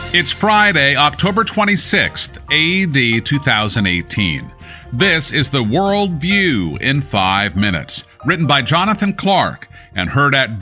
It's Friday, October 26th, AD 2018. This is the World View in 5 minutes, written by Jonathan Clark and heard at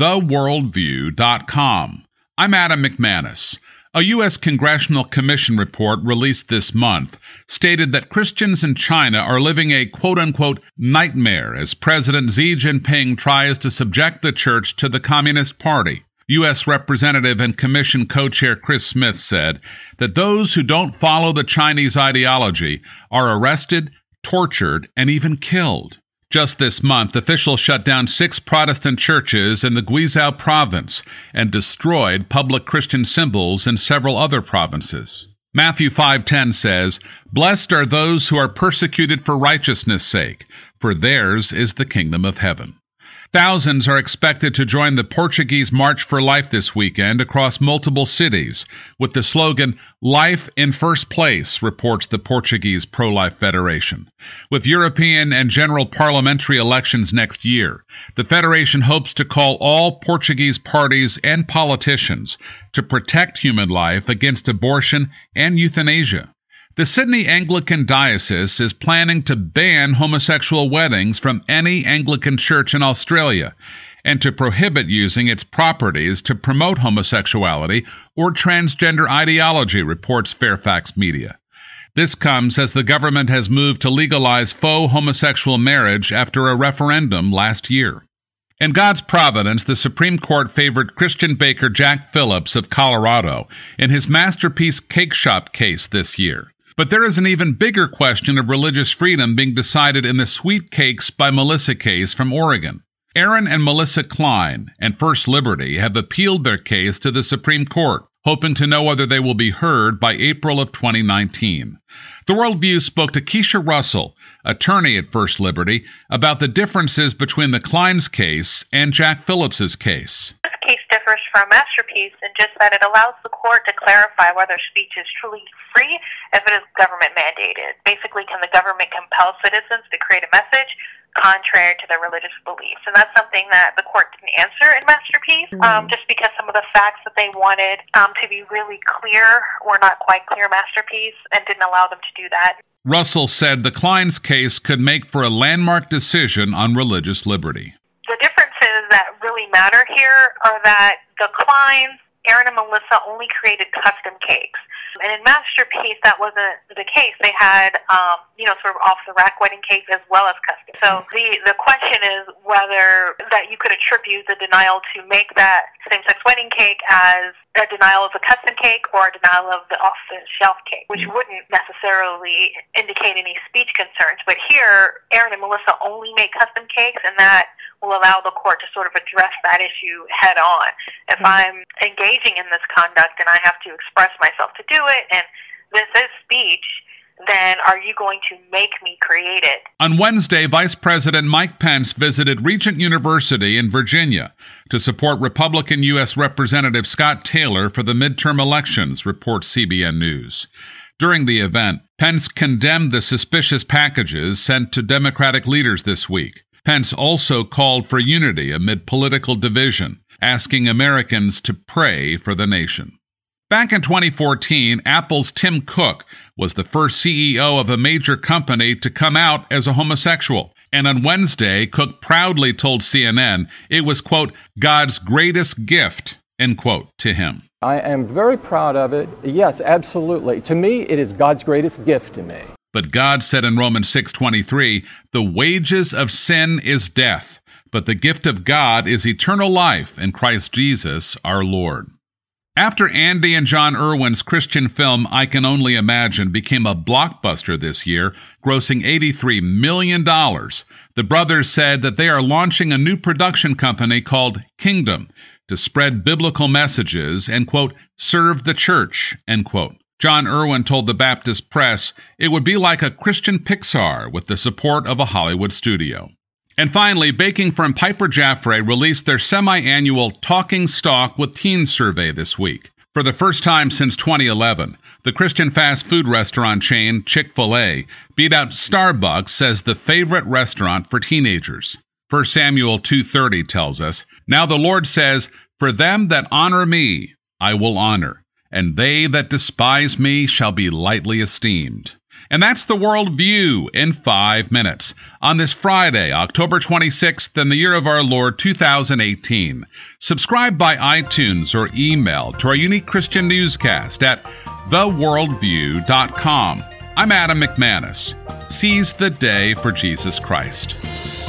theworldview.com. I'm Adam McManus. A U.S. Congressional Commission report released this month stated that Christians in China are living a quote-unquote nightmare as President Xi Jinping tries to subject the church to the Communist Party. U.S. Representative and Commission co-chair Chris Smith said that those who don't follow the Chinese ideology are arrested, tortured, and even killed. Just this month, officials shut down 6 Protestant churches in the Guizhou province and destroyed public Christian symbols in several other provinces. Matthew 5:10 says, "Blessed are those who are persecuted for righteousness' sake, for theirs is the kingdom of heaven." Thousands are expected to join the Portuguese March for Life this weekend across multiple cities, with the slogan, "Life in First Place," reports the Portuguese Pro-Life Federation. With European and general parliamentary elections next year, the Federation hopes to call all Portuguese parties and politicians to protect human life against abortion and euthanasia. The Sydney Anglican Diocese is planning to ban homosexual weddings from any Anglican church in Australia and to prohibit using its properties to promote homosexuality or transgender ideology, reports Fairfax Media. This comes as the government has moved to legalize faux homosexual marriage after a referendum last year. In God's providence, the Supreme Court favored Christian baker Jack Phillips of Colorado in his Masterpiece Cake Shop case this year. But there is an even bigger question of religious freedom being decided in the Sweet Cakes by Melissa case from Oregon. Aaron and Melissa Klein and First Liberty have appealed their case to the Supreme Court, hoping to know whether they will be heard by April of 2019. The Worldview spoke to Keisha Russell, attorney at First Liberty, about the differences between the Klein's case and Jack Phillips's case. This case differs from Masterpiece in just that it allows the court to clarify whether speech is truly free if it is government mandated. Basically, can the government compel citizens to create a message contrary to their religious beliefs? And that's something that the court didn't answer in Masterpiece, just because some of the facts that they wanted to be really clear were not quite clear in Masterpiece and didn't allow them to do that. Russell said the Klein's case could make for a landmark decision on religious liberty. The differences that really matter here are that the Kleins, Aaron and Melissa, only created custom cakes. And in Masterpiece, that wasn't the case. They had, sort of off-the-rack wedding cakes as well as custom. So the question is whether that you could attribute the denial to make that same-sex wedding cake as a denial of the custom cake or a denial of the off-the-shelf cake, which wouldn't necessarily indicate any speech concerns. But here, Aaron and Melissa only make custom cakes, and that will allow the court to sort of address that issue head on. If I'm engaging in this conduct and I have to express myself to do it, and this is speech, then are you going to make me create it? On Wednesday, Vice President Mike Pence visited Regent University in Virginia to support Republican U.S. Representative Scott Taylor for the midterm elections, reports CBN News. During the event, Pence condemned the suspicious packages sent to Democratic leaders this week. Pence also called for unity amid political division, asking Americans to pray for the nation. Back in 2014, Apple's Tim Cook was the first CEO of a major company to come out as a homosexual. And on Wednesday, Cook proudly told CNN it was, quote, God's greatest gift, end quote, to him. I am very proud of it. Yes, absolutely. To me, it is God's greatest gift to me. But God said in Romans 6:23, the wages of sin is death, but the gift of God is eternal life in Christ Jesus our Lord. After Andy and John Irwin's Christian film I Can Only Imagine became a blockbuster this year, grossing $83 million, the brothers said that they are launching a new production company called Kingdom to spread biblical messages and, quote, serve the church, end quote. John Irwin told the Baptist Press it would be like a Christian Pixar with the support of a Hollywood studio. And finally, baking firm Piper Jaffray released their semi-annual Talking Stock with Teens survey this week. For the first time since 2011, the Christian fast food restaurant chain Chick-fil-A beat out Starbucks as the favorite restaurant for teenagers. 1 Samuel 2:30 tells us, now the Lord says, for them that honor me, I will honor, and they that despise me shall be lightly esteemed. And that's the World View in 5 minutes on this Friday, October 26th, in the year of our Lord 2018. Subscribe by iTunes or email to our unique Christian newscast at theworldview.com. I'm Adam McManus. Seize the day for Jesus Christ.